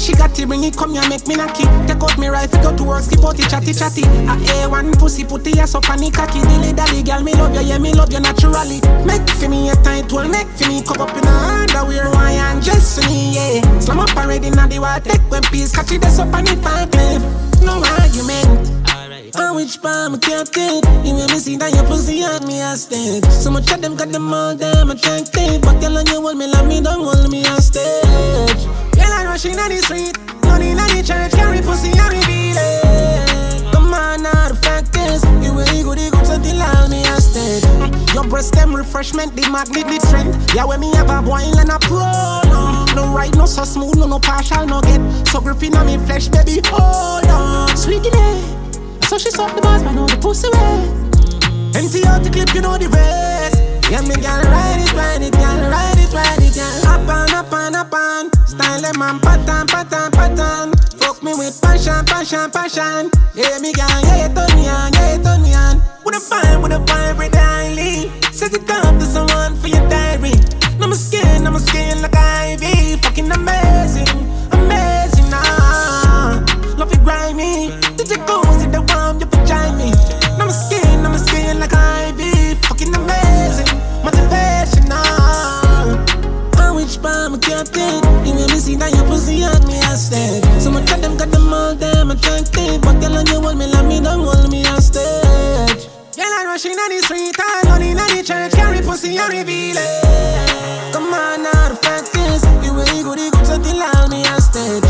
she got to bring it, come here, make me knocky. Take out me rifle, go to work, skip out the chatty. A A1 pussy, put the ass up on the cocky. Dilly dally, girl, me love you, yeah, me love you naturally. Make for me a tight one, make for me come up in a underwear, why and just for me, yeah. Slam up already, now the water, take one piece, catch it, that's up on the fire cliff. No argument. On which palm I can't take. You make me see that your pussy on me hostage. So much of them got them all damn attractive. But girl, on you hold me like me, don't hold me hostage. Girl, I rushing on the street, running on the church, carry pussy and reveal it. Come on, now the fact is, you really good, so they allow me hostage. Your breast them refreshment, the magnet, the strength. Yeah, when me have a boil and a pro. No right, no so smooth, no partial, no get. So gripping on me flesh, baby, hold on. Sweet it. So she suck the bars, but know the pussy way. Empty out the clip, you know the rest. Yeah, me girl, ride it, girl, ride it, girl. Up on. Style them man, pattern. Fuck me with passion. Yeah, me girl, yeah, you turn me on. With a vibe, highly. Set it up to someone for your diary. No, my skin like ivy. Fucking amazing, nah. Love it grimy. Did you go see the warm you vagina me? Now my skin like ivy. Fucking amazing, motivational. On which palm I can't take. You make me see that your pussy on me hostage. So much of them got them all damn attractive. But girl, on you hold me like me, don't hold me hostage. Girl, I rushing on the street, I running on the church, carry pussy and reveal it. Come on now, the fact is, you really good, so they allow me hostage.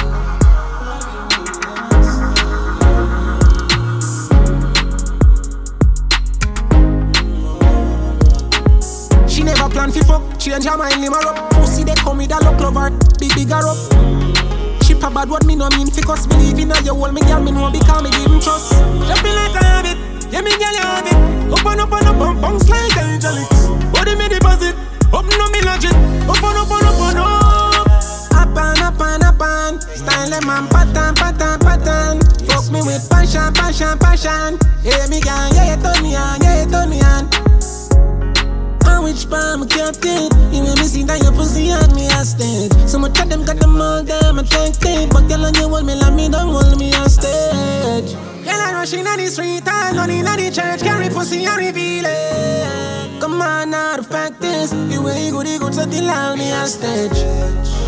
She never plan fi fuck, change her mind, limmer up. Pussy they come with a look lover, bigger up. She a bad word, me no mean fi cuss. Believe in her, you hold me, girl, me know because me give him trust. Just be like a habit, yeah, me girl, you have it. Open up, bounce like angelics. Body me deposit, up no me logic. Open up. Up on. Style them man, pattern. Fuck me with passion. Yeah, me girl, yeah, you turn me on. On which palm I can't take. You make me see that your pussy on me hostage. So much of them got them all damn attractive. But girl, on you hold me like me, don't hold me hostage. Girl, I rushing on the street, I running on the church, carry pussy and reveal it. Come on now, the fact is, you really good, so they allow me hostage.